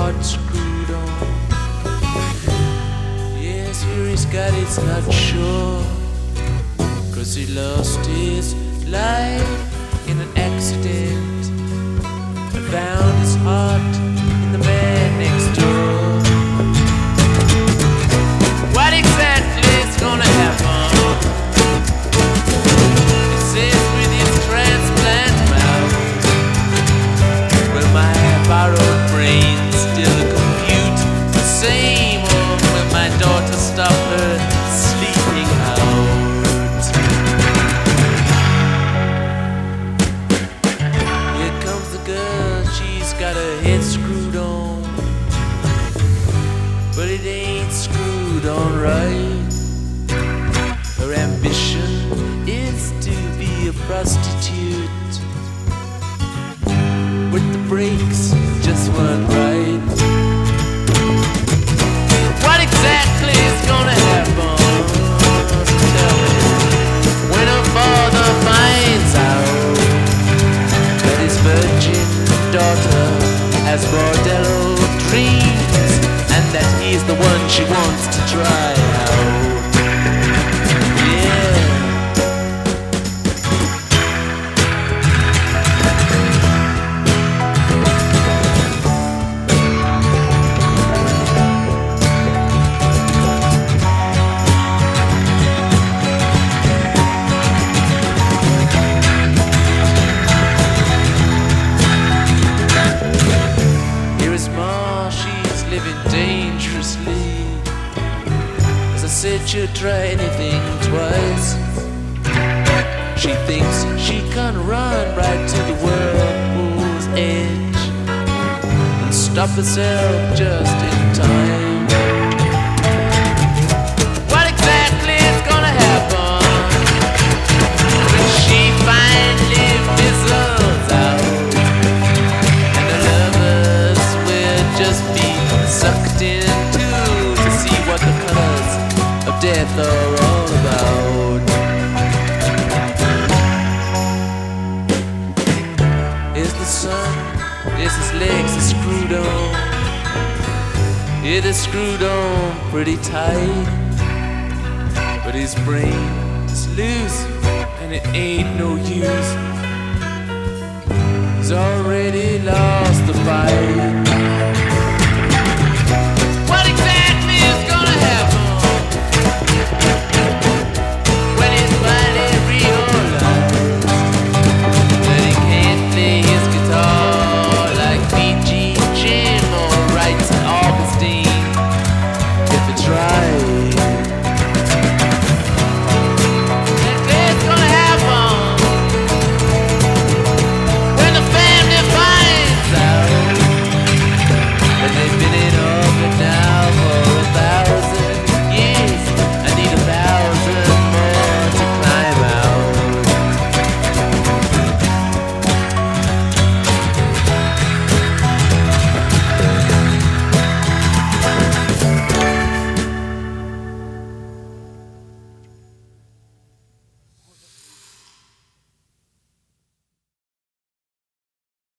heart screwed on. Yes, here he's got it's not sure, 'cause he lost his life in an accident and found his heart in the man next door. What exactly is gonna happen? It says with his transplant mouth. Will my borrowed brain still compute the same, or will my daughter stop her sleeping out? Here comes the girl, she's got her head screwed on, but it ain't screwed on right. Her ambition is to be a prostitute, but the brakes just weren't right. What exactly is gonna happen? Tell me. When her father finds out that his virgin daughter has bordello dreams, and that he's the one she wants to try out. Yeah. Dangerously, as I said, she'll try anything twice. She thinks she can run right to the whirlpool's edge and stop herself just in time. What exactly is gonna happen when she finally fizzles out and the lovers will just be sucked into to see what the colors of death are all about? Is the sun, is his legs are screwed on. It is screwed on pretty tight, but his brain is loose and it ain't no use. He's already lost the fight.